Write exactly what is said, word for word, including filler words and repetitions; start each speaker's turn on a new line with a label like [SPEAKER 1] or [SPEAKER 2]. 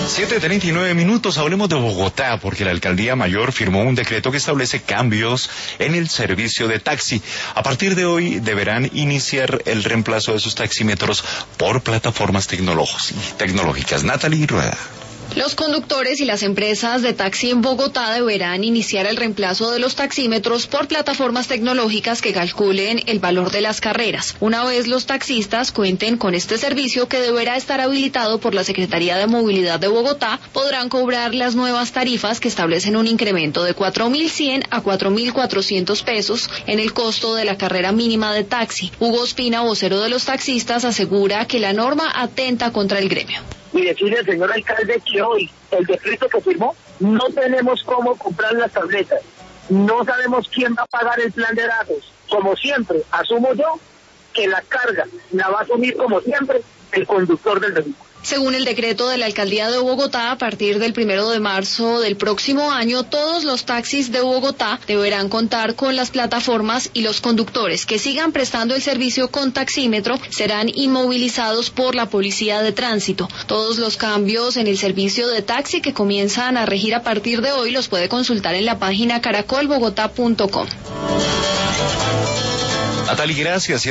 [SPEAKER 1] siete treinta y nueve minutos, hablemos de Bogotá, porque la Alcaldía Mayor firmó un decreto que establece cambios en el servicio de taxi. A partir de hoy deberán iniciar el reemplazo de sus taxímetros por plataformas tecnológicas. Natalie Rueda.
[SPEAKER 2] Los conductores y las empresas de taxi en Bogotá deberán iniciar el reemplazo de los taxímetros por plataformas tecnológicas que calculen el valor de las carreras. Una vez los taxistas cuenten con este servicio, que deberá estar habilitado por la Secretaría de Movilidad de Bogotá, podrán cobrar las nuevas tarifas que establecen un incremento de cuatro mil cien a cuatro mil cuatrocientos pesos en el costo de la carrera mínima de taxi. Hugo Ospina, vocero de los taxistas, asegura que la norma atenta contra el gremio.
[SPEAKER 3] Y decirle al señor alcalde que hoy el decreto que firmó, no tenemos cómo comprar las tabletas, no sabemos quién va a pagar el plan de datos. Como siempre, asumo yo que la carga la va a asumir como siempre el conductor del vehículo.
[SPEAKER 2] Según el decreto de la Alcaldía de Bogotá, a partir del primero de marzo del próximo año, todos los taxis de Bogotá deberán contar con las plataformas y los conductores que sigan prestando el servicio con taxímetro serán inmovilizados por la Policía de Tránsito. Todos los cambios en el servicio de taxi que comienzan a regir a partir de hoy los puede consultar en la página caracol bogotá punto com.
[SPEAKER 1] Natalie, gracias.